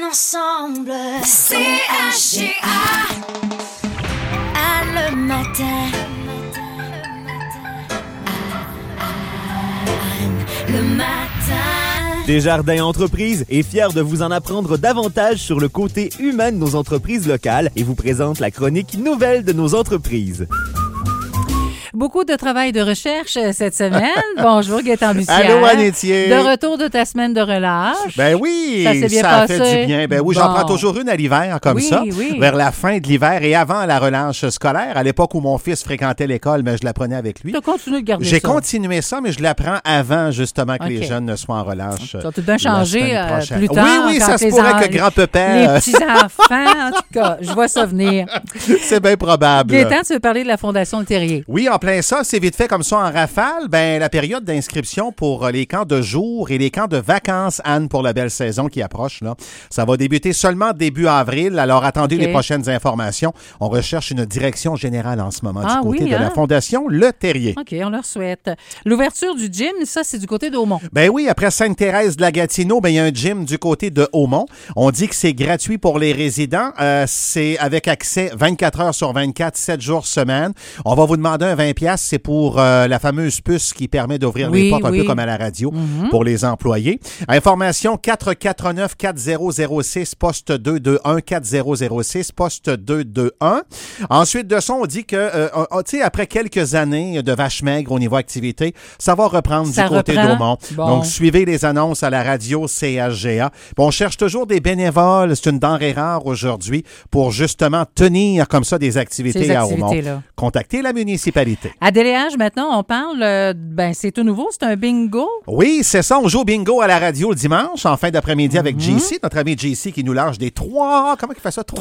ensemble. CHGA le matin. Le matin. Desjardins Entreprises est fier de vous en apprendre davantage sur le côté humain de nos entreprises locales et vous présente la chronique nouvelle de nos entreprises. Beaucoup de travail de recherche cette semaine. Bonjour, Gaëtan Bussière. Allô, Anne-Étienne. De retour de ta semaine de relâche. Ben oui, ça s'est bien ça passé. a fait du bien. Ben oui, j'en prends toujours une à l'hiver, comme ça, vers la fin de l'hiver et avant la relâche scolaire. À l'époque où mon fils fréquentait l'école, mais je l'apprenais avec lui. Tu as continué de garder ça? J'ai continué ça, mais je l'apprends avant, justement, que les jeunes ne soient en relâche. Tu as tout bien changé plus tard. Oui, ça se pourrait que grand-papa... Les petits-enfants, en tout cas, je vois ça venir. C'est bien probable. Gaëtan, tu veux parler de la Fondation Le Terrier? Oui, en plein ça, c'est vite fait comme ça en rafale. Ben, la période d'inscription pour les camps de jour et les camps de vacances, Anne, pour la belle saison qui approche, là, ça va débuter seulement début avril. Alors, attendez les prochaines informations. On recherche une direction générale en ce moment du côté de la Fondation Le Terrier. OK, on leur souhaite. L'ouverture du gym, ça, c'est du côté d'Aumont. Ben oui, après Sainte-Thérèse de la Gatineau, ben il y a un gym du côté de Aumont. On dit que c'est gratuit pour les résidents. C'est avec accès 24 heures sur 24, 7 jours semaine. On va vous demander un 20$. C'est pour la fameuse puce qui permet d'ouvrir les portes un peu comme à la radio pour les employés. Information 449-4006, poste 221, 4006, poste 221. Ensuite de ça, on dit que, tu sais, après quelques années de vache maigre au niveau activité, ça va reprendre du côté d'Aumont. Bon. Donc, suivez les annonces à la radio CHGA. Bon, on cherche toujours des bénévoles. C'est une denrée rare aujourd'hui pour justement tenir comme ça des activités à Aumont. Contactez la municipalité. À Déléage, maintenant, on parle, c'est tout nouveau, c'est un bingo. Oui, c'est ça, on joue au bingo à la radio le dimanche, en fin d'après-midi avec JC, notre ami JC qui nous lâche des 3... Comment il fait ça?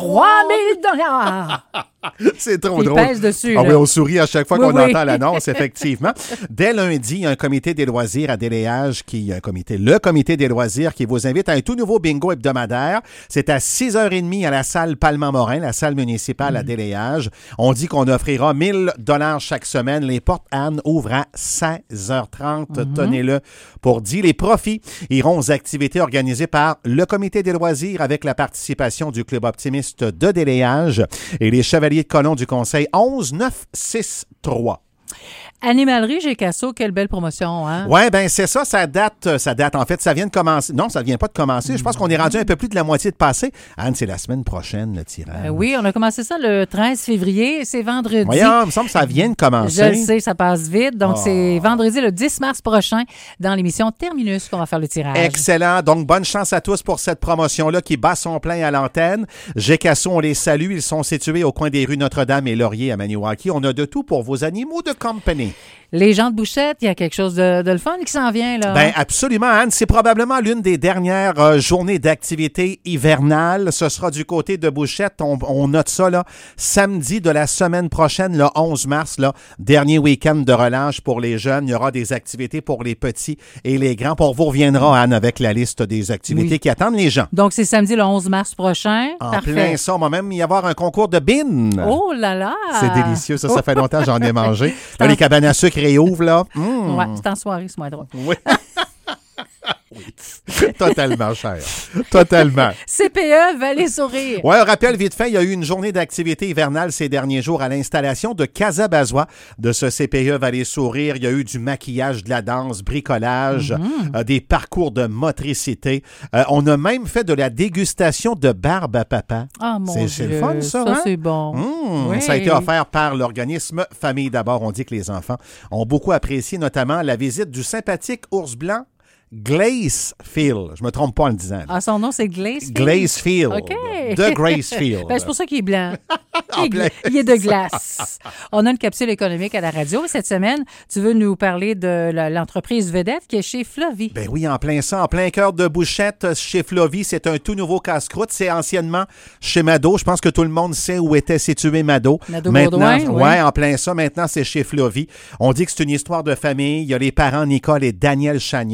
3 000 $! C'est trop il drôle. Pèse dessus. Ah oui, on sourit à chaque fois qu'on oui. entend l'annonce, effectivement. Dès lundi, il y a un comité des loisirs à Déléage, le comité des loisirs qui vous invite à un tout nouveau bingo hebdomadaire. C'est à 6h30 à la salle Palma-Morin, la salle municipale à Déléage. On dit qu'on offrira 1 000 $ chaque semaine. Les portes, Anne, ouvrent à 16h30. Tenez-le pour dire. Les profits iront aux activités organisées par le comité des loisirs avec la participation du Club optimiste de Déléage et les Chevaliers de Colomb du Conseil 11-9-6-3. Animalerie Gécasso, quelle belle promotion, hein? Oui, bien, c'est ça, ça date, en fait, ça vient de commencer. Non, ça ne vient pas de commencer. Je pense qu'on est rendu un peu plus de la moitié de passé. Anne, c'est la semaine prochaine, le tirage. Oui, on a commencé ça le 13 février, c'est vendredi. Oui, il me semble que ça vient de commencer. Je le sais, ça passe vite. Donc, c'est vendredi, le 10 mars prochain, dans l'émission Terminus, qu'on va faire le tirage. Excellent. Donc, bonne chance à tous pour cette promotion-là qui bat son plein à l'antenne. Gécasso, on les salue. Ils sont situés au coin des rues Notre-Dame et Laurier à Maniwaki. On a de tout pour vos animaux de compagnie. Les gens de Bouchette, il y a quelque chose de le fun qui s'en vient, là. Bien, absolument, Anne. C'est probablement l'une des dernières journées d'activité hivernale. Ce sera du côté de Bouchette. On note ça, là, samedi de la semaine prochaine, le 11 mars, là, dernier week-end de relâche pour les jeunes. Il y aura des activités pour les petits et les grands. On vous reviendra, Anne, avec la liste des activités qui attendent les gens. Donc, c'est samedi le 11 mars prochain. Parfait. Plein ça. On va même y avoir un concours de bin. Oh là là! C'est délicieux. Ça fait longtemps que j'en ai mangé. Là, les cabanes à sucre réouvrent, là. Ouais, c'est en soirée, c'est moins drôle. Oui. Oui. Totalement, cher. Totalement. CPE, Vallée-Sourire. Oui, un rappel vite fait, il y a eu une journée d'activité hivernale ces derniers jours à l'installation de Casa Bazois de ce CPE Vallée-Sourire. Il y a eu du maquillage, de la danse, bricolage, des parcours de motricité. On a même fait de la dégustation de barbe à papa. Ah, mon Dieu. C'est le fun, ça, hein? C'est bon. Oui. Ça a été offert par l'organisme Famille d'abord. On dit que les enfants ont beaucoup apprécié, notamment la visite du sympathique ours blanc Glacefield. Je me trompe pas en le disant. Ah, son nom, c'est Glacefield? Glacefield. OK. De Gracefield. C'est pour ça qu'il est blanc. Il est de glace. On a une capsule économique à la radio. Cette semaine, tu veux nous parler de l'entreprise vedette qui est chez Flovie. Ben oui, en plein ça, en plein cœur de Bouchette, chez Flovie. C'est un tout nouveau casse-croûte. C'est anciennement chez Mado. Je pense que tout le monde sait où était situé Mado. Maintenant, oui, en plein ça. Maintenant, c'est chez Flovie. On dit que c'est une histoire de famille. Il y a les parents Nicole et Daniel Chagnon.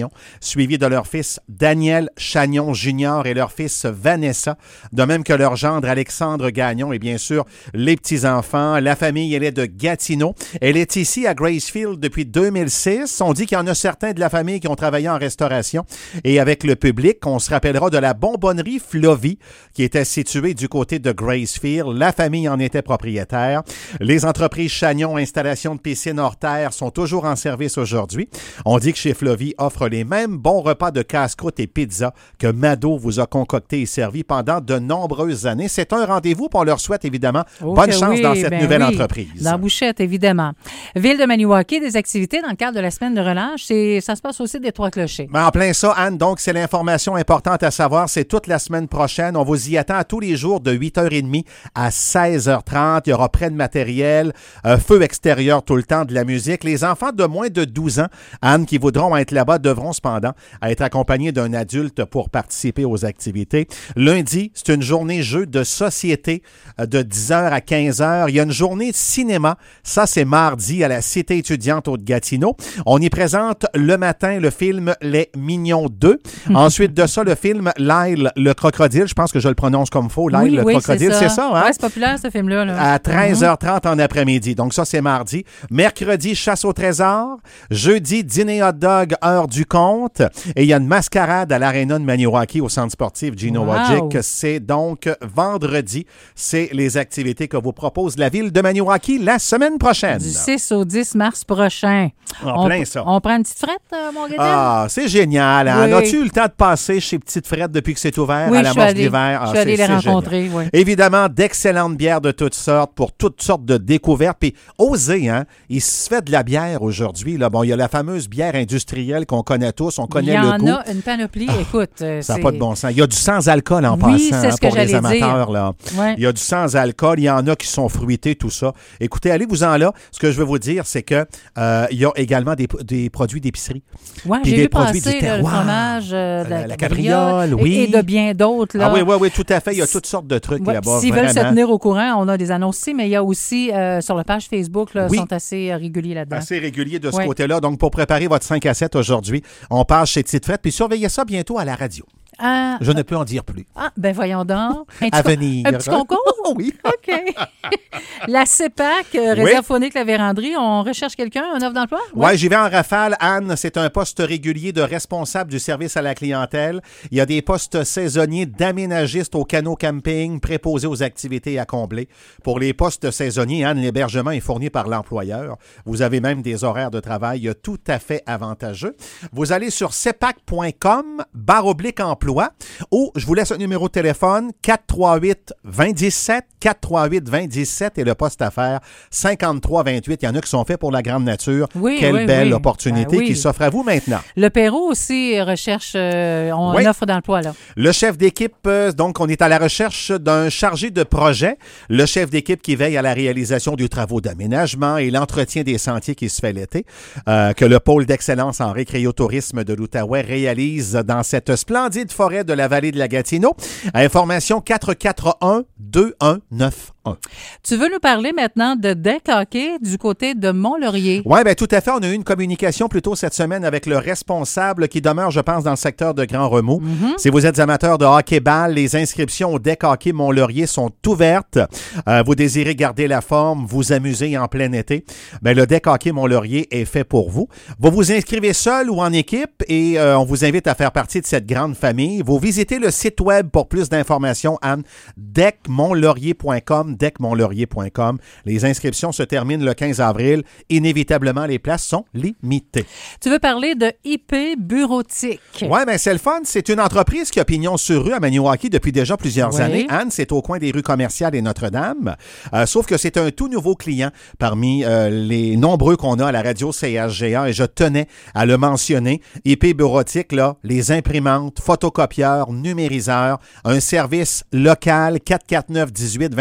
suivis de leur fils Daniel Chagnon Jr. et leur fils Vanessa, de même que leur gendre Alexandre Gagnon et bien sûr les petits-enfants. La famille, elle est de Gatineau. Elle est ici à Gracefield depuis 2006. On dit qu'il y en a certains de la famille qui ont travaillé en restauration et avec le public. On se rappellera de la bonbonnerie Flovie qui était située du côté de Gracefield. La famille en était propriétaire. Les entreprises Chagnon, installation de piscine hors terre, sont toujours en service aujourd'hui. On dit que chez Flovie offre les mêmes bons repas de casse-croûte et pizza que Mado vous a concocté et servi pendant de nombreuses années. C'est un rendez-vous, puis on leur souhaite évidemment bonne chance dans cette nouvelle entreprise. Dans Bouchette, évidemment. Ville de Maniwaki, des activités dans le cadre de la semaine de relâche. Ça se passe aussi des Trois-Clochers. En plein ça, Anne, donc c'est l'information importante à savoir. C'est toute la semaine prochaine. On vous y attend tous les jours de 8h30 à 16h30. Il y aura près de matériel, feu extérieur tout le temps, de la musique. Les enfants de moins de 12 ans, Anne, qui voudront être là-bas, devront cependant être accompagnés d'un adulte pour participer aux activités. Lundi, c'est une journée jeu de société de 10h à 15h. Il y a une journée de cinéma. Ça, c'est mardi à la Cité étudiante au Gatineau. On y présente le matin le film Les Mignons 2. Ensuite de ça, le film Lyle le crocodile. Je pense que je le prononce comme faux. Lyle le crocodile, c'est ça, hein? Oui, c'est populaire ce film-là. Là. À 13h30 en après-midi. Donc ça, c'est mardi. Mercredi, chasse au trésor. Jeudi, dîner hot dog, heure du compte. Et il y a une mascarade à l'Arena de Maniwaki au centre sportif Gino Wojcik. C'est donc vendredi. C'est les activités que vous propose la ville de Maniwaki la semaine prochaine. Du 6 au 10 mars prochain. En plein ça. On prend une petite frette, mon gars? Ah, c'est génial. Hein? Oui. As-tu eu le temps de passer chez Petite Frette depuis que c'est ouvert oui, à l'amorce d'hiver? Je suis allée les rencontrer, oui. Évidemment, d'excellentes bières de toutes sortes pour toutes sortes de découvertes. Puis, osez, hein? Il se fait de la bière aujourd'hui. Là. Bon, il y a la fameuse bière industrielle qu'on connaît tous. On connaît le goût. Il y en a une panoplie. Écoute, ça n'a pas de bon sens. Il y a du sans-alcool en passant c'est ce que pour les amateurs. Là. Ouais. Il y a du sans-alcool. Il y en a qui sont fruités, tout ça. Écoutez, allez-vous-en là. Ce que je veux vous dire, c'est que il y a également des produits d'épicerie. Oui, j'ai vu passer le fromage de la cabriole, oui. Et de bien d'autres. Là. Ah oui, tout à fait. Il y a toutes sortes de trucs là-bas. S'ils veulent se tenir au courant, on a des annonces aussi, mais il y a aussi sur la page Facebook, ils sont assez réguliers là-dedans. Assez réguliers de ce côté-là. Donc, pour préparer votre 5 à 7 aujourd'hui, on passe chez Petite Frette, puis surveillez ça bientôt à la radio. Je ne peux en dire plus. Ah, ben voyons donc. À venir. Un petit concours? Oui. OK. La CEPAC, Réserve phonique La Vérandrie, on recherche quelqu'un, un offre d'emploi? Oui, j'y vais en rafale. Anne, c'est un poste régulier de responsable du service à la clientèle. Il y a des postes saisonniers d'aménagiste au canot camping, préposés aux activités à combler. Pour les postes saisonniers, Anne, l'hébergement est fourni par l'employeur. Vous avez même des horaires de travail tout à fait avantageux. Vous allez sur cepac.com/emploi ou je vous laisse un numéro de téléphone 438-2017, 438-2017 et le poste à faire 53-28. Il y en a qui sont faits pour la grande nature. Quelle belle opportunité qui s'offre à vous maintenant. Le Perrault aussi recherche une offre d'emploi. Là. Le chef d'équipe, donc on est à la recherche d'un chargé de projet. Le chef d'équipe qui veille à la réalisation des travaux d'aménagement et l'entretien des sentiers qui se fait l'été, que le pôle d'excellence en récréotourisme de l'Outaouais réalise dans cette splendide forêt de la vallée de la Gatineau. Information 441-2191. Tu veux nous parler maintenant de deck hockey du côté de Mont-Laurier? Oui, bien tout à fait. On a eu une communication plus tôt cette semaine avec le responsable qui demeure, je pense, dans le secteur de Grand Remous. Si vous êtes amateur de hockey-ball, les inscriptions au deck hockey Mont-Laurier sont ouvertes. Vous désirez garder la forme, vous amuser en plein été, bien, le deck hockey Mont-Laurier est fait pour vous. Vous vous inscrivez seul ou en équipe et on vous invite à faire partie de cette grande famille. Vous visitez le site web pour plus d'informations, Anne, deckmontlaurier.com, deckmontlaurier.com. Les inscriptions se terminent le 15 avril. Inévitablement, les places sont limitées. Tu veux parler de IP Bureautique? Oui, bien, c'est le fun. C'est une entreprise qui a pignon sur rue à Maniwaki depuis déjà plusieurs années. Anne, c'est au coin des rues Commerciales et Notre-Dame. Sauf que c'est un tout nouveau client parmi les nombreux qu'on a à la radio CHGA et je tenais à le mentionner. IP Bureautique, là, les imprimantes, photocopieurs, numériseurs, un service local 449-1828. On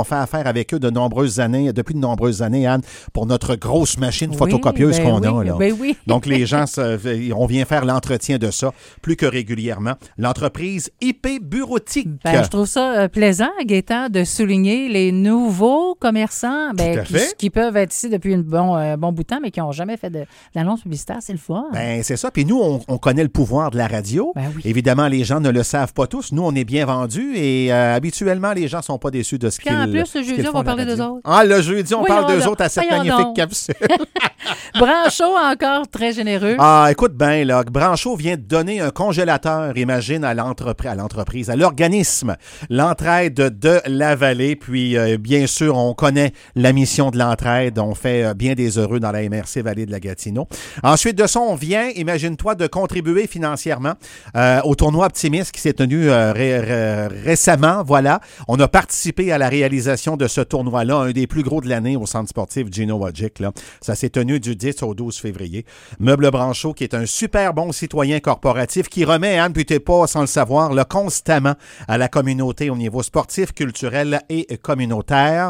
fait affaire avec eux depuis de nombreuses années, Anne, pour notre grosse machine photocopieuse qu'on a. Là. Ben oui. Donc, les gens, on vient faire l'entretien de ça plus que régulièrement. L'entreprise IP Bureautique. Ben, je trouve ça plaisant, Gaétan, de souligner les nouveaux commerçants qui peuvent être ici depuis un bon bout de temps, mais qui n'ont jamais fait d'annonce publicitaire. C'est le fun. Ben, c'est ça. Puis nous, on connaît le pouvoir de la radio. Ben oui. Évidemment, les gens ne le savent pas tous. Nous, on est bien vendus et habituellement, les gens ne sont pas déçus de ce qu'ils font. En plus, le jeudi, on va parler d'eux autres. Ah, le jeudi, on parle d'eux autres à cette magnifique capsule. Branchot, encore très généreux. Ah, écoute bien, là, Branchot vient de donner un congélateur, imagine, à l'entreprise, à l'organisme, l'entraide de la vallée. Puis, bien sûr, on connaît la mission de l'entraide. On fait bien des heureux dans la MRC Vallée de la Gatineau. Ensuite de ça, on vient, imagine-toi, de contribuer financièrement au tournoi Optimiste qui s'est tenu récemment. Voilà, on a participé à la réalisation de ce tournoi-là, un des plus gros de l'année au centre sportif Gino Wadjick. Ça s'est tenu du 10 au 12 février. Meuble Branchot, qui est un super bon citoyen corporatif qui remet, Anne, puis t'es pas sans le savoir, là, constamment à la communauté au niveau sportif, culturel et communautaire.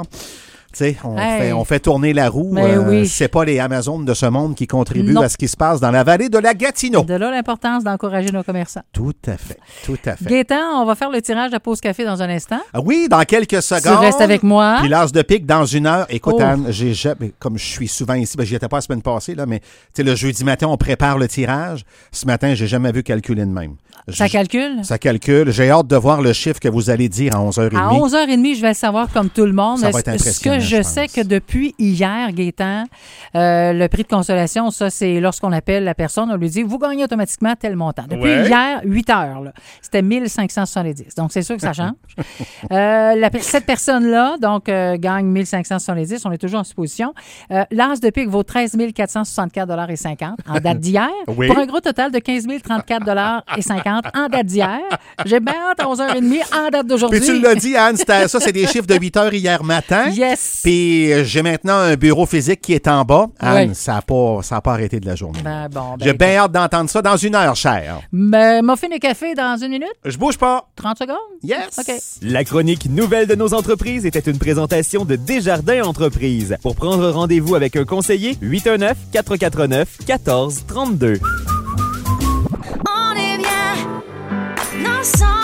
On fait tourner la roue. Oui. C'est pas les Amazones de ce monde qui contribuent à ce qui se passe dans la vallée de la Gatineau. De là l'importance d'encourager nos commerçants. Tout à fait. Gaétan, on va faire le tirage de la pause café dans un instant. Oui, dans quelques secondes. Tu restes avec moi. Puis l'as de pique dans 1 heure. Écoute, Anne, comme je suis souvent ici, j'y étais pas la semaine passée, là, mais le jeudi matin, on prépare le tirage. Ce matin, j'ai jamais vu calculer de même. Ça calcule? Ça calcule. J'ai hâte de voir le chiffre que vous allez dire à 11h30. À 11h30, je vais le savoir comme tout le monde. Ça va être impressionnant. Je sais que depuis hier, Gaétan, le prix de consolation, ça, c'est lorsqu'on appelle la personne, on lui dit, vous gagnez automatiquement tel montant. Depuis hier, 8 heures, là, c'était 1570. Donc, c'est sûr que ça change. Cette personne-là, donc, gagne 1570. On est toujours en supposition. L'as de pique vaut 13 464,50 en date d'hier. Oui. Pour un gros total de 15 034,50 en date d'hier. J'ai bien hâte à 11h30 en date d'aujourd'hui. Puis tu l'as dit, Anne, ça, c'est des chiffres de 8 heures hier matin. Yes. Puis j'ai maintenant un bureau physique qui est en bas. Anne, ça n'a pas arrêté de la journée. J'ai bien hâte d'entendre ça dans 1 heure, cher. Muffin et café dans 1 minute? Je bouge pas. 30 secondes? Yes. OK. La chronique Nouvelle de nos entreprises était une présentation de Desjardins Entreprises. Pour prendre rendez-vous avec un conseiller, 819-449-1432. On est bien ensemble.